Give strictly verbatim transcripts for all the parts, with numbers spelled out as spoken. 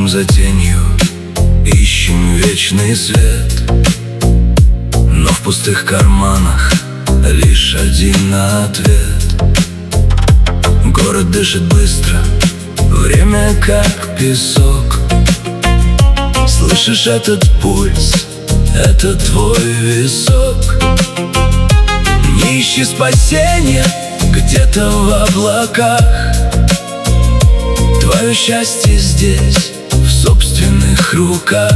Идем за тенью, ищем вечный свет, но в пустых карманах лишь один ответ. Город дышит быстро, время как песок. Слышишь этот пульс, это твой висок. Не ищи спасения где-то в облаках. Твое счастье здесь, в собственных руках.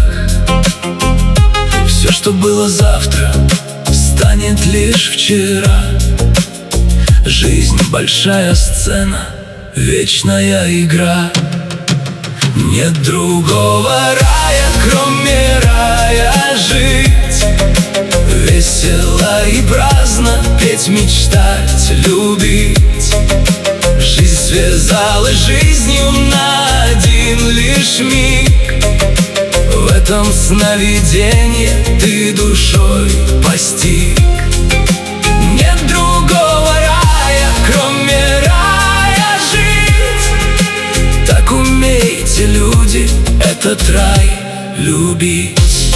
Все, что было завтра, станет лишь вчера. Жизнь — большая сцена, вечная игра. Нет другого рая, кроме рая жить. Весело и праздно петь, мечтать, любить. Жизнь связала жизнью на один лишь миг. В этом сновидении ты душой постиг. Нет другого рая, кроме рая жить. Так умейте, люди, этот рай любить.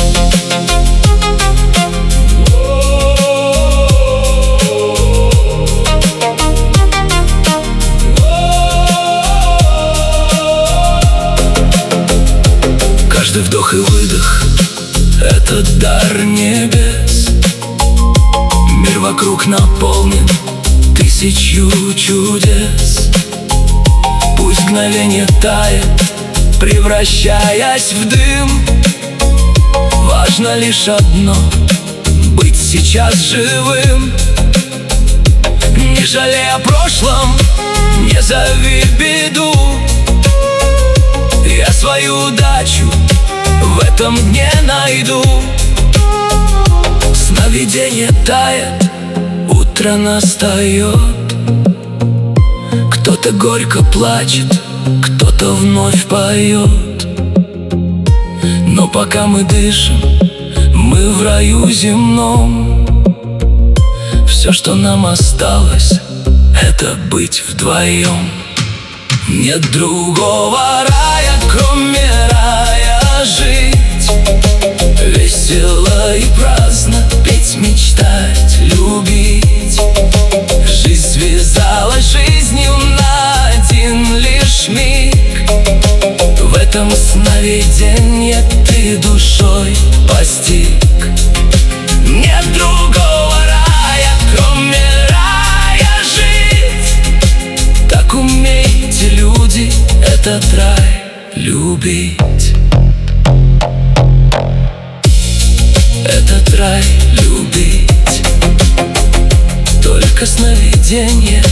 Каждый вдох и выдох — это дар небес. Мир вокруг наполнен тысячью чудес. Пусть мгновение тает, превращаясь в дым. Важно лишь одно — быть сейчас живым. Не жалей о прошлом, не зови беду. Я свою удачу в этом дне найду. Сновидение тает, утро настает. Кто-то горько плачет, кто-то вновь поет. Но пока мы дышим, мы в раю земном. Все, что нам осталось, это быть вдвоем. Нет другого рая, кроме рая жить. Весело и праздно петь, мечтать, любить. Жизнь связала жизнью на один лишь миг. В этом сновидении ты душой постиг. Нет другого рая, кроме рая жить. Так умейте, люди, этот рай любить. Этот рай любить. Только сновидение